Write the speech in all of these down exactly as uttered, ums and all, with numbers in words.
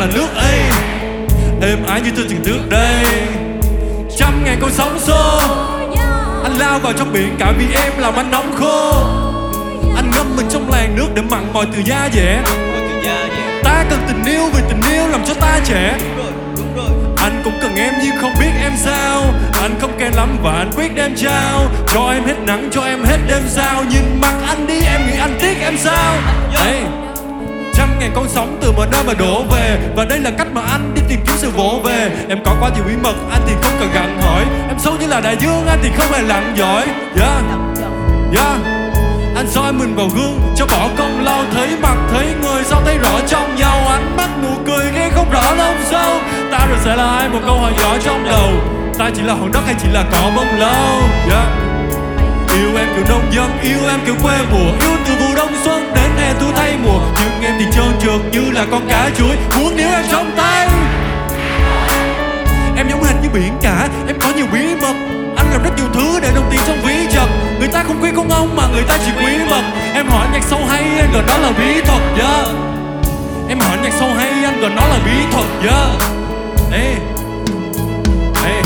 là nước ấy. Êm ái như tôi từng trước đây. Trăm ngàn con sóng xô, anh lao vào trong biển cả vì em làm anh nóng khô. Anh ngâm mình trong làn nước để mặn mòi từ da dẻ. Ta cần tình yêu vì tình yêu làm cho ta trẻ. Anh cũng cần em nhưng không biết em sao. Anh không kén lắm và anh quyết đem trao. Cho em hết nắng, cho em hết đêm sao. Nhìn mặt anh đi em nghĩ anh tiếc em sao. Hey. Trăm ngàn con sóng từ mọi nơi mà đổ về. Và đây là cách mà anh đi tìm kiếm sự vỗ về. Em có quá nhiều bí mật, anh thì không cần gặng hỏi. Em sâu như là đại dương, anh thì không hề lặn giỏi. Yeah, yeah. Anh soi mình vào gương, cho bỏ công lau. Thấy mặt, thấy người, sao thấy rõ trong nhau. Ánh mắt nụ cười nghe không rõ lông sâu. Ta rồi sẽ là ai, một câu hỏi nhỏ trong đầu. Ta chỉ là hòn đất hay chỉ là cỏ bông lâu. Yeah. Yêu em kiểu nông dân, yêu em kiểu quê mùa. Yêu từ vụ đông xuân đến hè thu thay mùa. Nhưng em thì trơn trượt như là con cá chuối, muốn níu em trong tay. Em giống hệt như biển cả, em có nhiều bí mật. Anh làm rất nhiều thứ để đồng tiền trong ví chật. Người ta không quý con ông mà người ta chỉ quý mật. Em hỏi nhạc sâu hay, anh gọi nó là bí thuật, yeah. Em hỏi nhạc sâu hay, anh gọi nó là bí thuật, yeah. Ê, ê.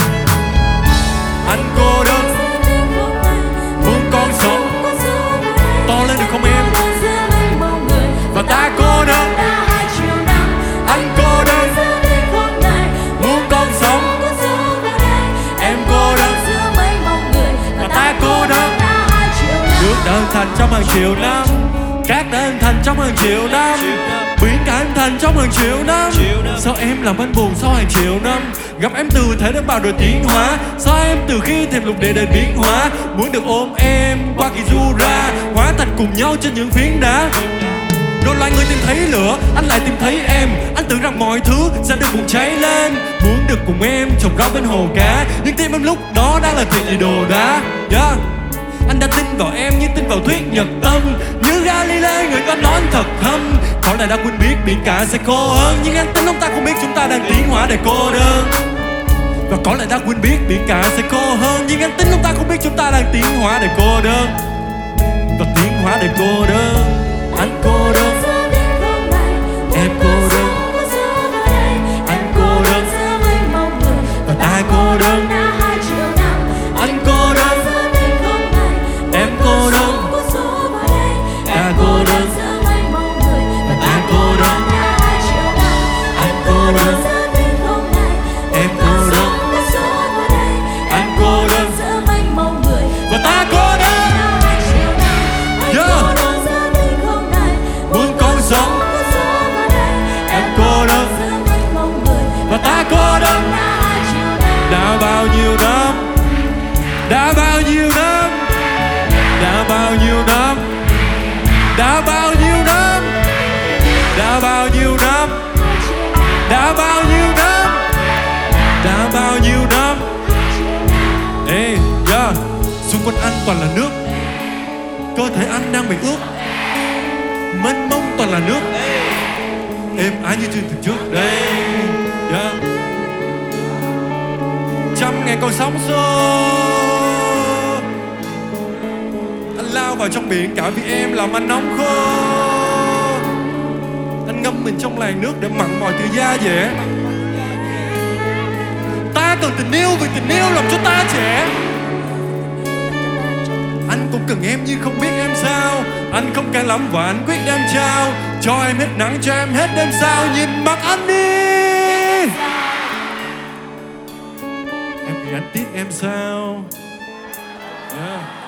Anh cô đơn, muốn con sống to lên được không em? Và ta cô đơn, anh cô đơn, muốn con sống. Em cô đơn, và ta cô đơn. Nước đã hình thành trong hàng triệu năm, cát đã hình thành trong hàng triệu năm, biển cả hình thành trong hàng triệu năm. Sao em làm anh buồn sau hàng triệu năm? Gặp em từ thế đến bao đời tiến hóa. Sao em từ khi thềm lục địa đến biến hóa? Muốn được ôm em qua kỳ du ra, hóa thành cùng nhau trên những phiến đá. Rồi loài người tìm thấy lửa, anh lại tìm thấy em. Anh tưởng rằng mọi thứ sẽ được bùng cháy lên. Muốn được cùng em trồng rau bên hồ cá. Nhưng tim em lúc đó đang là chuyện gì đồ đá, yeah. Anh đã tin vào em như tin vào thuyết nhật tâm. Như Galilei người ta nói thật thâm. Có lẽ đã quên biết biển cả sẽ khô hơn. Nhưng anh tin ông ta không biết chúng ta đang tiến hóa để cô đơn. Và có lẽ đã quên biết biển cả sẽ khô hơn. Nhưng anh tin ông ta không biết chúng ta đang tiến hóa để cô đơn. Và tiến hóa để cô đơn. Anh cô đơn, em cô đơn, anh cô đơn, và ta cô đơn. Anh cô đơn, em cô đơn, ta cô đơn, và ta cô đơn. Anh cô đơn, em cô đơn, anh cô đơn, và ta cô đơn. Yeah. Muốn con sống, em cô đơn, và ta cô đơn. Đã bao nhiêu năm, đã bao nhiêu năm, đã bao nhiêu năm, đã bao nhiêu năm, đã bao nhiêu năm, đã bao nhiêu năm, đã bao nhiêu năm. Ê, yeah. Xung quanh anh toàn là nước, cơ thể anh đang bị ướt, mênh mông toàn là nước. Êm ái như chương trình trước đây, yeah. Trăm ngàn con sóng xô, anh lao vào trong biển cả vì em làm anh nóng khô. Anh ngâm mình trong làn nước để mặn mòi từ da dẻ. Ta cần tình yêu vì tình yêu làm cho ta trẻ. Anh cũng cần em nhưng không biết em sao. Anh không kén lắm và anh quyết đem trao. Cho em hết nắng, cho em hết đêm sao. Nhìn mặt anh đi. Em nghĩ anh tiếc em sao, yeah.